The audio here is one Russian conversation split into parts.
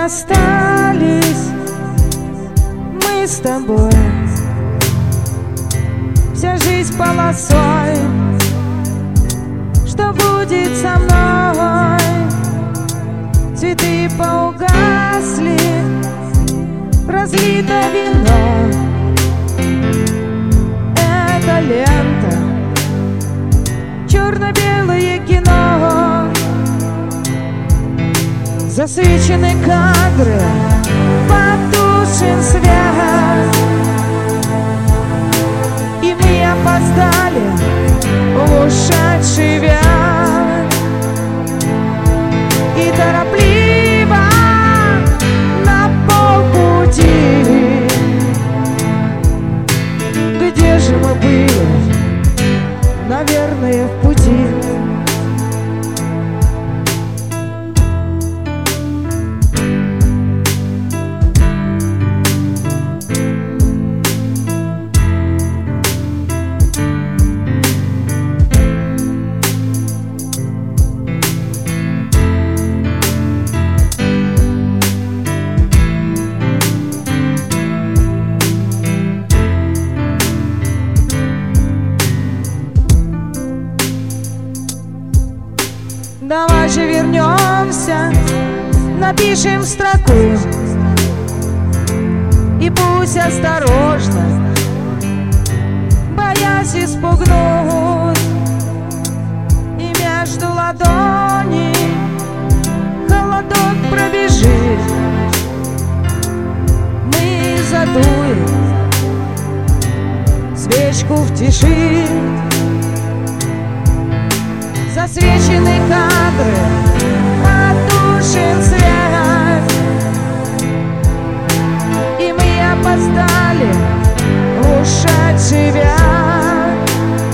расстались мы с тобой, вся жизнь полосой. Что будет со мной? Цветы поугасли, разлито вино. Это лента, черно-белое кино. Засвечены кадры, потушен свет, и мы опоздали в ушедший век. И торопливо на полпути, где же мы были? Наверное, в пути. Давай же вернемся, напишем строку, и пусть осторожно, боясь испугнуть, и между ладоней холодок пробежит. Мы задуем свечку в тиши. Засвечены кадры, потушен свет, и мы опоздали в ушедший век.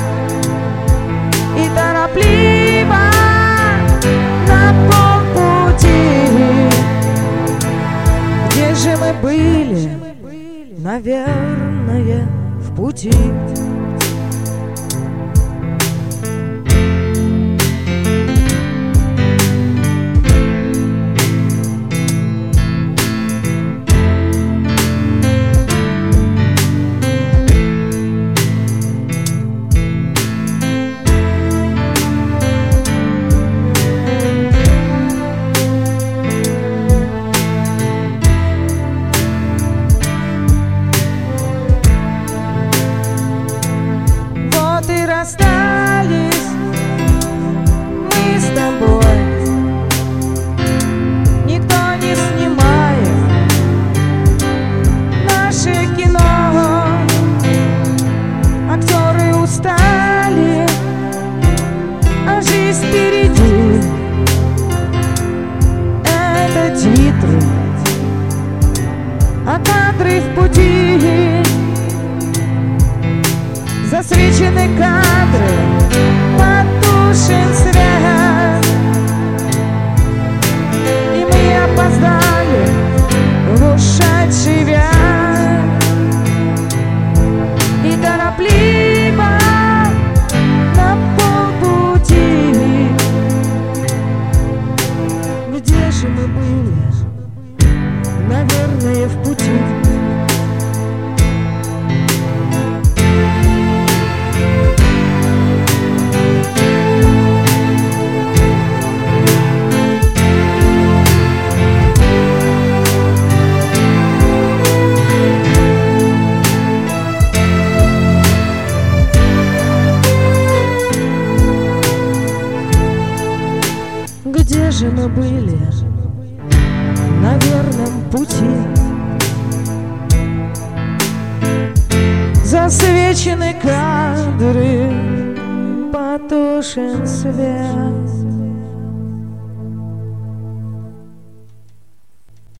И торопливо на полпути, где же мы были? Наверное, в пути. Расстались мы с тобой, никто не снимает наше кино. Актеры устали, а жизнь впереди. Это титры, а кадры в пути. Засвечены кадры, потушен свет, и мы опоздали в ушедший век. И торопливо на полпути, где же мы были? Наверное, в пути. Где же мы были? На верном пути. Засвечены кадры, потушен свет.